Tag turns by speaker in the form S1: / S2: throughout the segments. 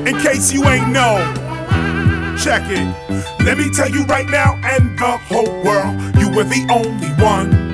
S1: In case you ain't know, check it. Let me tell you right now, and the whole world, you were the only one.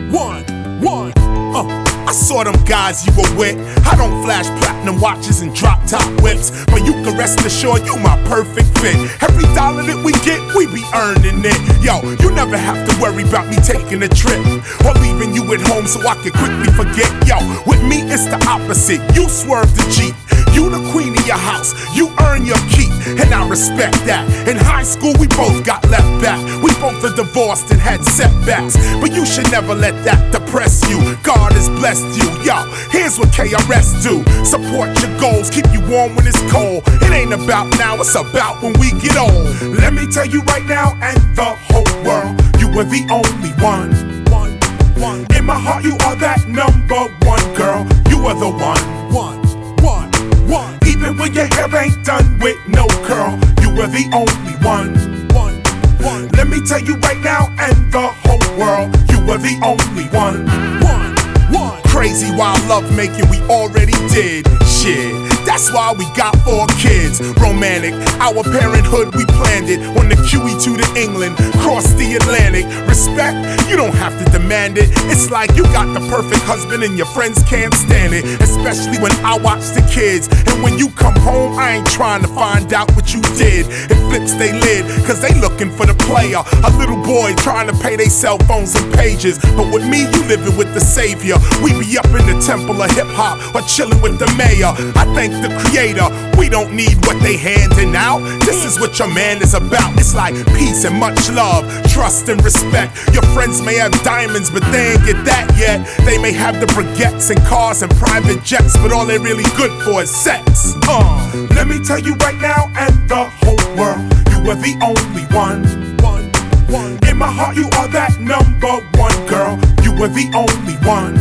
S1: I saw them guys you were with. I don't flash platinum watches and drop top whips, but you can rest assured you my perfect fit. Every dollar that we get, we be earning it. Yo, you never have to worry about me taking a trip or leaving you at home so I can quickly forget. Yo, with me it's the opposite. You swerve the Jeep. You the queen of your house, you earn your keep, and I respect that. In high school we both got left back. We both are divorced and had setbacks, but you should never let that depress you. God has blessed you, yo, here's what KRS do. Support your goals, keep you warm when it's cold. It ain't about now, it's about when we get old. Let me tell you right now, and the whole world, you were the only one. In my heart you are that number one, girl. You are the one. Even when your hair ain't done with no curl, you were the only one. Let me tell you right now, and the whole world, you were the only one. Crazy wild love making we already did. Shit, that's why we got 4 kids. Romantic, our parenthood, we planned it. On the QE2 to England, cross the Atlantic. Respect, you don't have to demand it. It's like you got the perfect husband and your friends can't stand it. Especially when I watch the kids. And when you come home, I ain't trying to find out what you did. It flips they lid, cause they looking for the player. A little boy trying to pay they cell phones and pages. But with me, you living with the savior. We be up in the temple of hip-hop or chilling with the mayor. I thank the creator, we don't need what they handing out. This is what your man is about. It's like peace and much love, trust and respect. Your friends may have diamonds, but they ain't get that yet. They may have the baguettes and cars and private jets, but all they're really good for is sex. Let me tell you right now, and the whole world, you are the only one. In my heart you are that number one, girl. You are the only one.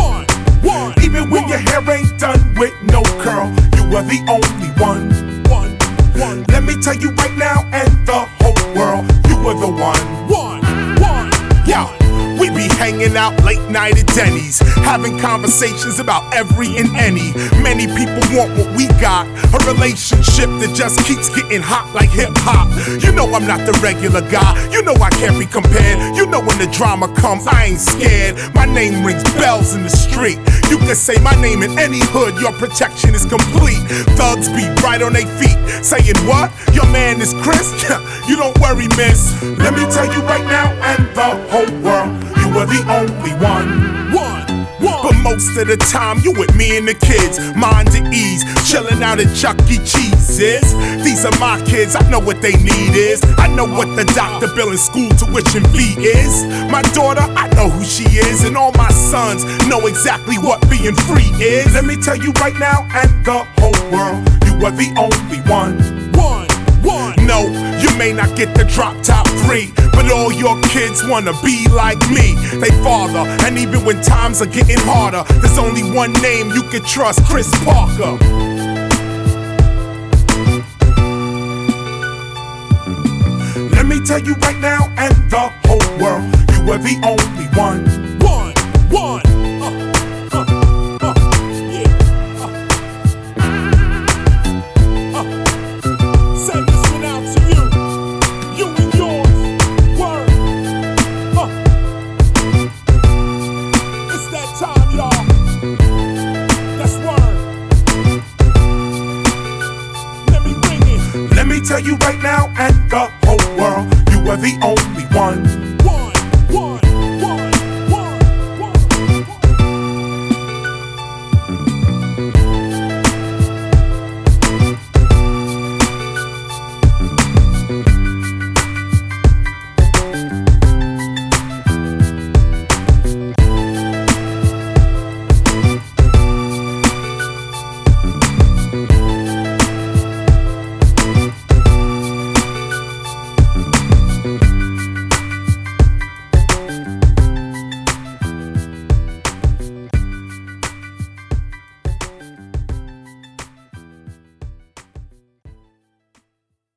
S1: Even when your hair ain't done with no curl, you are the only one. Let me tell you right now, and the whole world, you are the one. Yo, we be hanging out late night at Denny's, having conversations about every and any. Many people want what we got, a relationship that just keeps getting hot like hip-hop. You know I'm not the regular guy, you know I can't be compared. You know when the drama comes, I ain't scared. My name rings bells in the street. You can say my name in any hood, your protection is complete. Thugs be right on their feet, saying what? Your man is Chris? You don't worry, miss. Let me tell you right now, and the whole world, you are the only one. But most of the time, you with me and the kids, mind at ease, chilling out at Chuck E. Cheese's. These are my kids, I know what they need is. I know what the doctor bill and school tuition fee is. My daughter, I know who she is, and all my sons know exactly what being free is. Let me tell you right now, and the whole world, you are the only one. No, you may not get the drop top 3, but all your kids wanna be like me, they father. And even when times are getting harder, there's only one name you can trust, Chris Parker. Let me tell you right now, and the whole world, you are the only one. Let me tell you right now, and the whole world, you are the only one.